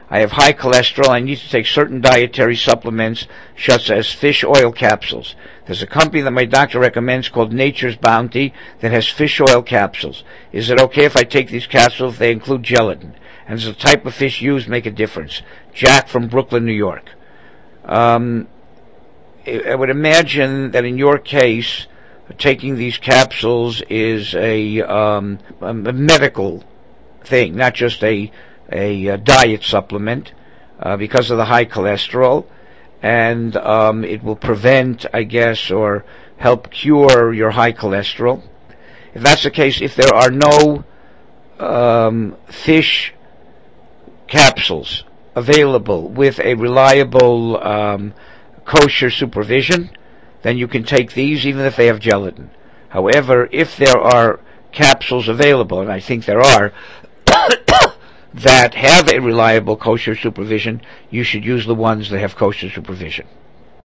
I have high cholesterol. I need to take certain dietary supplements, such as fish oil capsules. There's a company that my doctor recommends called Nature's Bounty that has fish oil capsules. Is it okay if I take these capsules if they include gelatin? And does the type of fish used make a difference? Jack from Brooklyn, New York. I would imagine that in your case, taking these capsules is a medical thing, not just a diet supplement, because of the high cholesterol, and it will prevent, I guess, or help cure your high cholesterol. If that's the case, if there are no fish capsules available with a reliable kosher supervision, then you can take these even if they have gelatin. However, if there are capsules available, and I think there are, that have a reliable kosher supervision, you should use the ones that have kosher supervision.